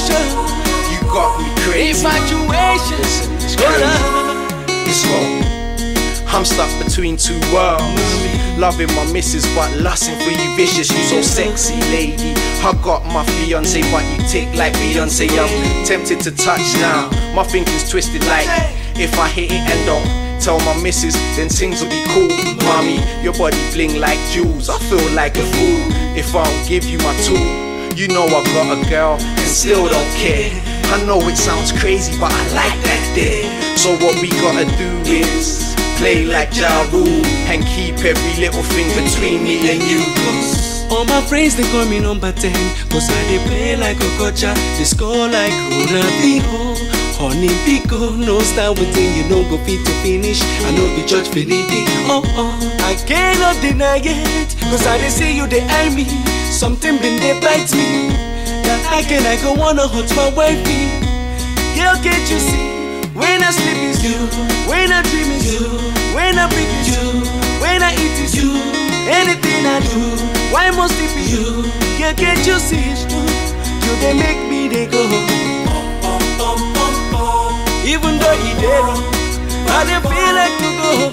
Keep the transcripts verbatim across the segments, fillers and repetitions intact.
confusion. You got me crazy. Infatuation. It's crazy. It's wrong. I'm stuck between two worlds. Loving my missus but lusting for you vicious. You so sexy, lady. I got my fiance but you tick like Beyonce. I'm tempted to touch now. My thinking's twisted like if I hit it and don't tell my missus, then things will be cool. Mommy, your body bling like jewels. I feel like a fool if I don't give you my tool. You know I got a girl and still don't care. I know it sounds crazy but I like that there. So what we gotta do is play like Ja Rule and keep every little thing between me and you. All my friends they call me number ten, cause I they play like Okocha, they score like Ronaldinho. Honey Pico, no style within you no go fit to finish. I know the judge finity. Oh oh, I cannot deny it, cause I they see you they eye me. Something been they bite me. That I can I go wanna hurt my wifey. Girl, can't you see? When I sleep is you, when I dream is you, when I breathe is you, when I eat is you. Anything I do, why must it be you? Girl, can't you see it's true? You they make me they go. Even though he did wrong, I they feel like to go.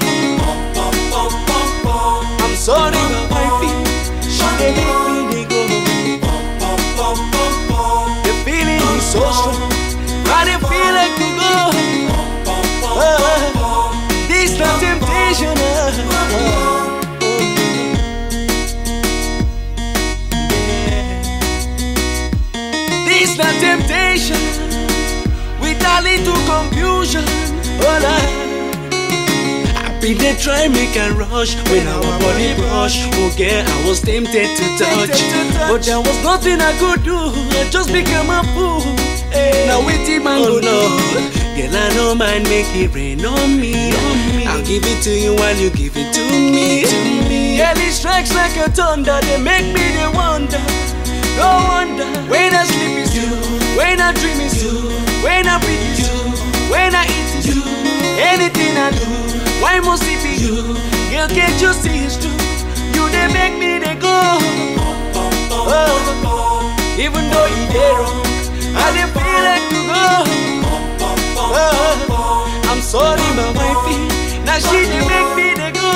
I'm sorry, my wifey, she they make me they go. The feeling is so strong, I they feel like to go. Uh, this not temptation. Uh, uh, yeah. This not temptation. With a little confusion. Oh, I been there try make a rush when our body brush. Oh girl, I was tempted to touch, but there was nothing I could do. I just became a fool. Hey. Now wait till man go no. Girl, I don't mind make it rain on me. I'll give it to you while you give it to me. To me. Girl, it strikes like a thunder. They make me they wonder. No wonder. When I sleep is you, when I dream is you, when I breathe is you, when I eat is you. Anything I do, why must it be you? Girl, can't you see it's true? You they make me they go. Oh, even though you did wrong, I they feel like to go. Oh, I'm sorry, my wifey. Now she they make me they go.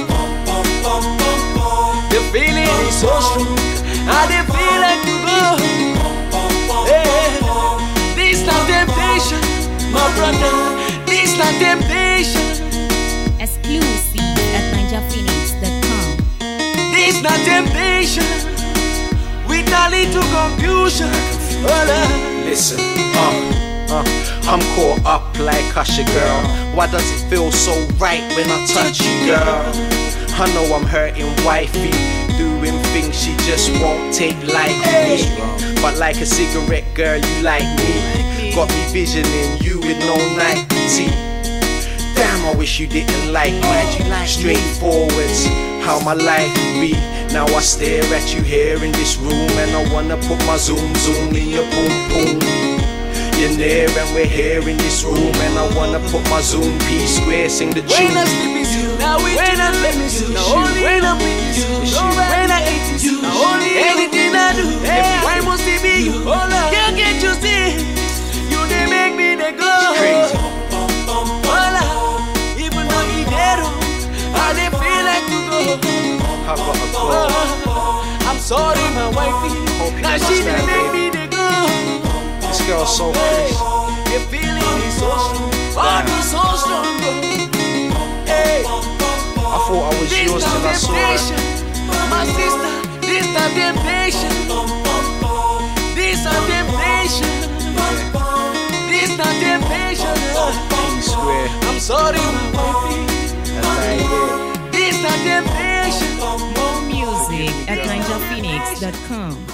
The feeling is so strong, I they feel like to go. Hey, this not temptation, my brother. This not temptation. Exclusive at ninja phoenix dot com. This not temptation. With a little confusion. Oh, listen, uh. Uh, I'm caught up like Usher, girl. Why does it feel so right when I touch you, girl? I know I'm hurting wifey, doing things she just won't take like me. But like a cigarette, girl, you like me. Got me visioning you with no night tea. Damn, I wish you didn't like me. Straightforward's how my life be. Now I stare at you here in this room, and I wanna put my zoom zoom in your boom boom. You're near and we're here in this room, and I wanna put my zoom P square, sing the tune. When I sleep is you, now when I sleep is you, now only when I breathe is you, when I eat is you, now only anything I do, why must it be you? Girl, can't you see? You they make me they go. Crazy. Hola, even though he dead, I they feel like to go. I gotta go. I'm sorry, my wifey. Now she they make me they go. This girl's so pretty. Your feeling is so strong. Oh, it's so strong. Hey, I thought I was this yours till I saw her. my sister, this not temptation. This not temptation. This not temptation. P square. I'm sorry, my wifey. That's how it is. This not temptation. More music at ninja phoenix dot com.